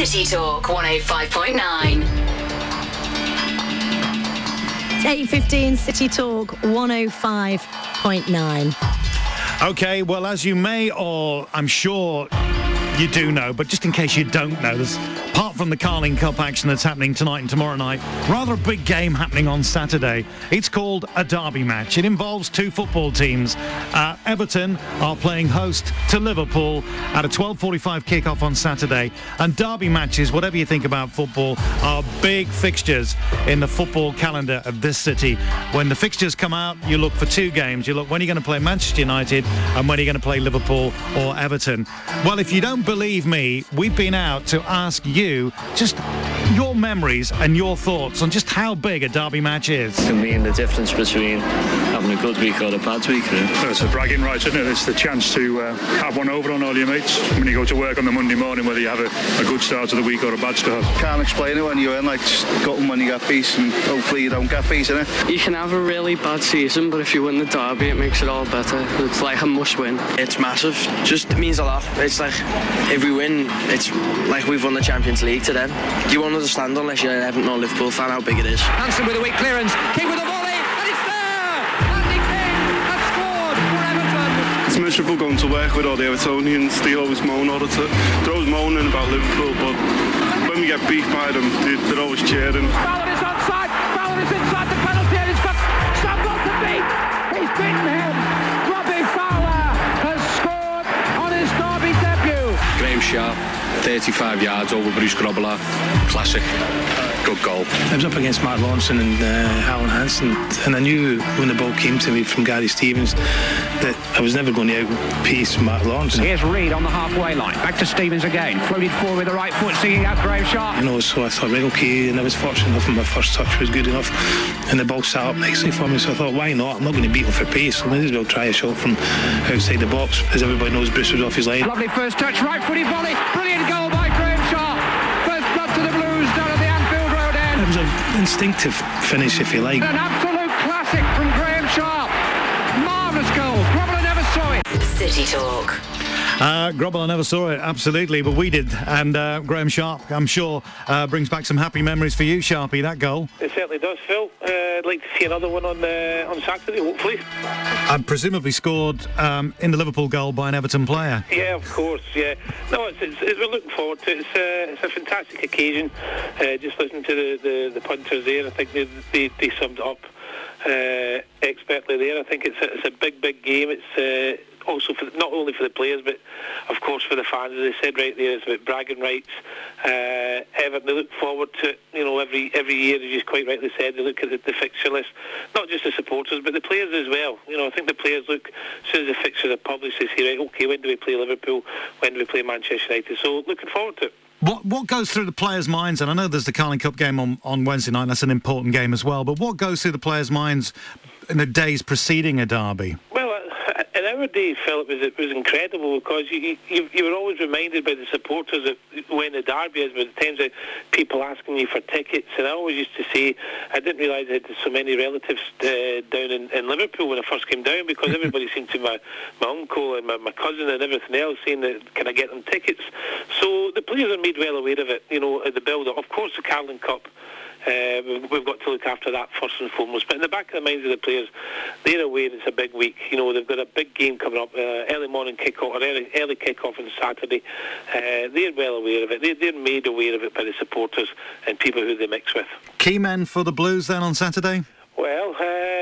City Talk 105.9. It's 8:15, City Talk 105.9. OK, well, as you may or I'm sure you do know, but just in case you don't know, there's, apart from the Carling Cup action that's happening tonight and tomorrow night, rather a big game happening on Saturday. It's called a derby match. It involves two football teams. Everton are playing host to Liverpool at a 12:45 kick-off on Saturday. And derby matches, whatever you think about football, are big fixtures in the football calendar of this city. When the fixtures come out, you look for two games. You look when you're going to play Manchester United and when you're going to play Liverpool or Everton. Well, if you don't believe me, we've been out to ask you just your memories and your thoughts on just how big a derby match is. It can mean the difference between having a good week or a bad week. It's a bragging right, isn't it? It's the chance to have one over on all your mates when you go to work on the Monday morning, whether you have a good start to the week or a bad start. Can't explain it when you're in, like, just got them when you get peace, and hopefully you don't get peace, innit? You can have a really bad season, but if you win the derby, it makes it all better. It's like a must win. It's massive. Just it means a lot. It's like if we win, it's like we've won the Champions League to them. You won't understand unless you're an Everton or Liverpool fan how big it is. Hansen with a weak clearance, King with a volley, and it's there! Andy King has scored for Everton. It's miserable going to work with all the Evertonians. They always moan all the time. They're always moaning about Liverpool, but when we get beat by them, they're always cheering. Fowler is onside, Fowler is inside the penalty, and he's got Stamford to beat. He's beaten him. Robbie Fowler has scored on his derby debut. Graham Sharp, 35 yards over Bruce Grobbelaar. Classic. Good goal. I was up against Mark Lawrenson and Alan Hansen, and I knew when the ball came to me from Gary Stevens that I was never going to outpace Mark Lawrenson. Here's Reid on the halfway line. Back to Stevens again. Floated forward with the right foot, singing out Graham Sharp. You know, so I thought, right, okay, and I was fortunate enough and my first touch was good enough, and the ball sat up nicely for me, so I thought, why not? I'm not going to beat him for pace, so I might as well try a shot from outside the box. As everybody knows, Bruce was off his line. Lovely first touch, right footed volley. Brilliant goal by Graham Sharp. First blood to the Blues down at the Anfield Road end. It was an instinctive finish, if you like. An absolute classic from Graham Sharp. Marvellous goal. Grobbelaar never saw it. City Talk. Grobbelaar never saw it, absolutely, but we did. And Graham Sharp, I'm sure, brings back some happy memories for you, Sharpie, that goal. It certainly does, Phil. I'd like to see another one on Saturday, hopefully. And presumably scored in the Liverpool goal by an Everton player. Yeah, of course, yeah. No, we're looking forward to it. It's a fantastic occasion. Just listening to the punters there, I think they summed it up expertly there. I think it's a big game. It's also for not only for the players, but of course for the fans. As I said right there, it's about bragging rights. Everton, they look forward to it, you know, every year, as you quite rightly said. They look at the fixture list, not just the supporters but the players as well. You know, I think the players look, as soon as the fixtures are published, they say, right, okay, when do we play Liverpool, when do we play Manchester United? So looking forward to it. What goes through the players' minds, and I know there's the Carling Cup game on Wednesday night, and that's an important game as well, but what goes through the players' minds in the days preceding a derby? Well, in our day, Philip, it was incredible because you were always reminded by the supporters of when the derby is, by the times that people asking you for tickets, and I always used to say, I didn't realise I had so many relatives down in Liverpool when I first came down, because everybody seemed to my uncle and my cousin and everything else saying that, can I get them tickets? So the players are made well aware of it, you know, at the build-up. Of course, the Carling Cup, we've got to look after that first and foremost. But in the back of the minds of the players, they're aware it's a big week. You know, they've got a big game coming up, early morning kick-off, or early kick-off on Saturday. They're well aware of it. They're made aware of it by the supporters and people who they mix with. Key men for the Blues then on Saturday? Well,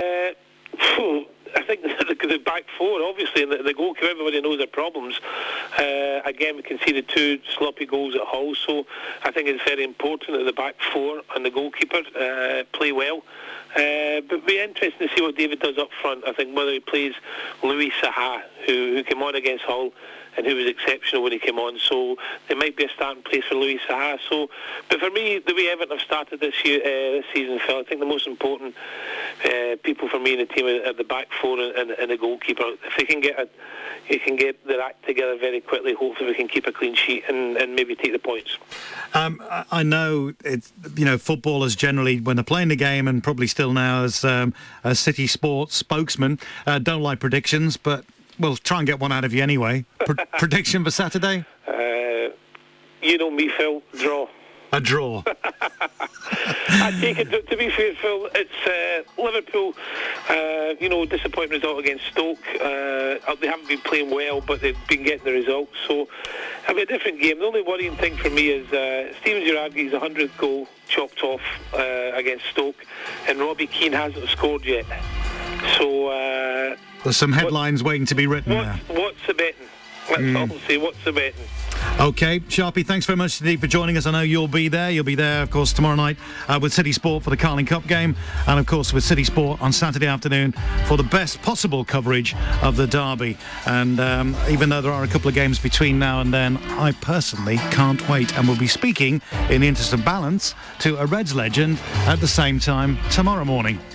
I think the back four, obviously, and the goalkeeper, everybody knows their problems. Again, we conceded 2 sloppy goals at Hull, so I think it's very important that the back four and the goalkeeper play well. But it'll be interesting to see what David does up front. I think whether he plays Louis Saha, who came on against Hull and who was exceptional when he came on. So there might be a starting place for Louis Saha. But for me, the way Everton have started this season, Phil, I think the most important people for me in the team are the back four and the goalkeeper. If they can get their act together very quickly, hopefully we can keep a clean sheet and maybe take the points. I know it's, you know, footballers generally, when they're playing the game, and probably still now as City Sports spokesman, don't like predictions, but we'll try and get one out of you anyway. Prediction for Saturday? You know me, Phil. Draw. A draw. I take it, to be fair, Phil, it's Liverpool, disappointing result against Stoke. They haven't been playing well, but they've been getting the results. So it'll be a different game. The only worrying thing for me is Steven Gerrard's 100th goal chopped off against Stoke, and Robbie Keane hasn't scored yet. So there's some headlines waiting to be written there. What's the betting? Let's all say, what's the betting? OK, Sharpie, thanks very much indeed for joining us. I know you'll be there. You'll be there, of course, tomorrow night with City Sport for the Carling Cup game, and, of course, with City Sport on Saturday afternoon for the best possible coverage of the derby. And even though there are a couple of games between now and then, I personally can't wait. And we'll be speaking, in the interest of balance, to a Reds legend at the same time tomorrow morning.